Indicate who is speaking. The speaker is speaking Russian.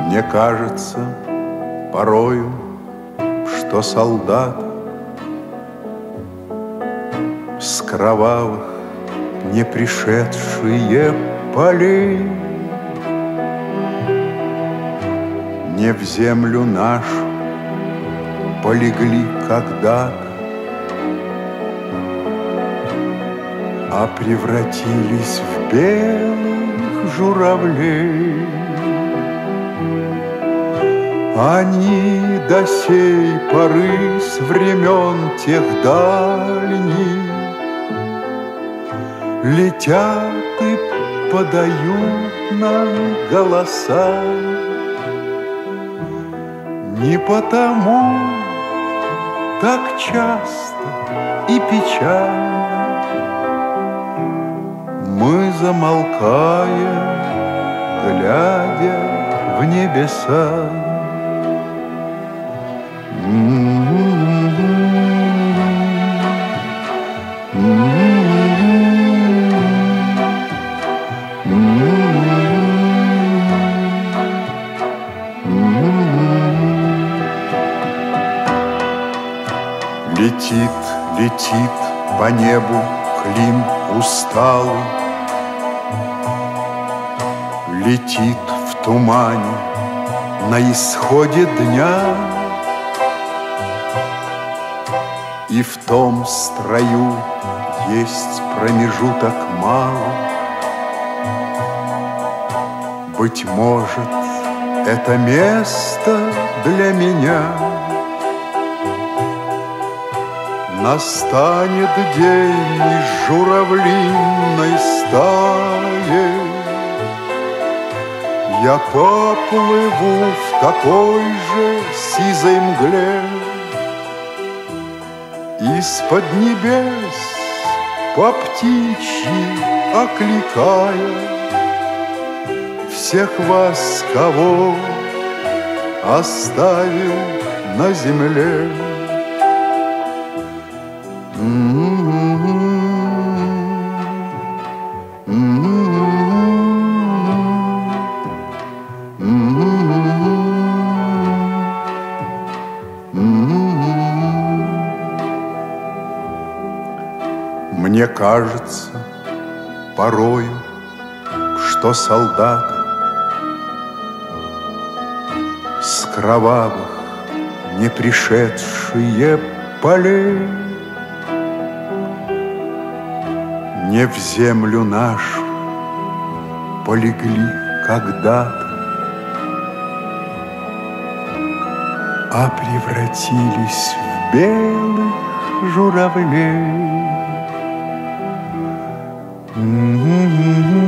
Speaker 1: Мне кажется порою, что солдат с кровавых не пришедшие полей не в землю нашу полегли когда-то, а превратились в белых журавлей. Они до сей поры с времен тех дальних летят и подают нам голоса. Не потому так часто и печально мы замолкаем, глядя в небеса. Летит, летит по небу Клим усталый, летит в тумане на исходе дня, и в том строю есть промежуток малый. Быть может, это место для меня. Настанет день из журавлиной стаи, я поплыву в такой же сизой мгле. Из-под небес по птичьи окликая всех вас, кого оставил на земле. Мне кажется порою, что солдаты с кровавых не пришедшие полей не в землю нашу полегли когда-то, а превратились в белых журавлей.